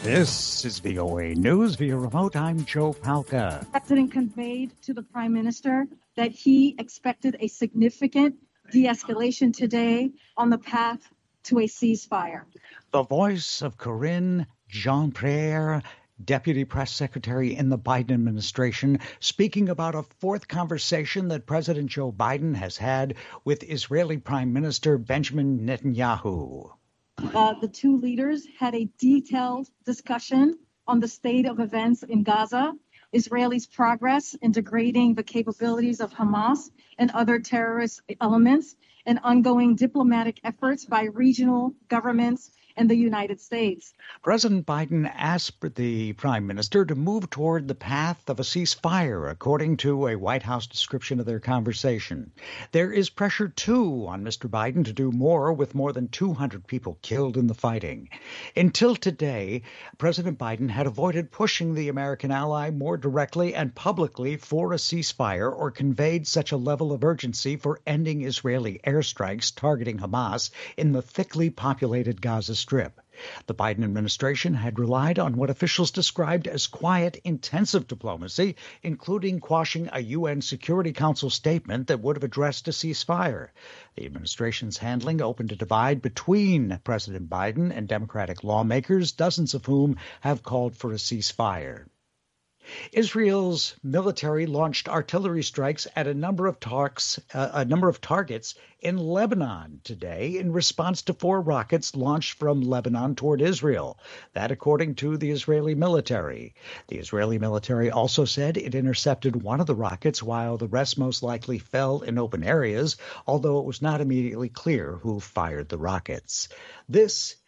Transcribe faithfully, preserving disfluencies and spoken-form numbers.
This is V O A News via remote. I'm Joe Palca. The President conveyed to the Prime Minister that he expected a significant de-escalation today on the path to a ceasefire. The voice of Karine Jean-Pierre, Deputy Press Secretary in the Biden administration, speaking about a fourth conversation that President Joe Biden has had with Israeli Prime Minister Benjamin Netanyahu. Uh, the two leaders had a detailed discussion on the state of events in Gaza, Israel's progress in degrading the capabilities of Hamas and other terrorist elements, and ongoing diplomatic efforts by regional governments and the United States. President Biden asked the Prime Minister to move toward the path of a ceasefire, according to a White House description of their conversation. There is pressure, too, on Mister Biden to do more with more than two hundred people killed in the fighting. Until today, President Biden had avoided pushing the American ally more directly and publicly for a ceasefire or conveyed such a level of urgency for ending Israeli airstrikes targeting Hamas in the thickly populated Gaza Strip. Strip. The Biden administration had relied on what officials described as quiet, intensive diplomacy, including quashing a U N Security Council statement that would have addressed a ceasefire. The administration's handling opened a divide between President Biden and Democratic lawmakers, dozens of whom have called for a ceasefire. Israel's military launched artillery strikes at a number of talks, uh, a number of targets in Lebanon today in response to four rockets launched from Lebanon toward Israel. That according to the Israeli military. The Israeli military also said it intercepted one of the rockets while the rest most likely fell in open areas, although it was not immediately clear who fired the rockets. This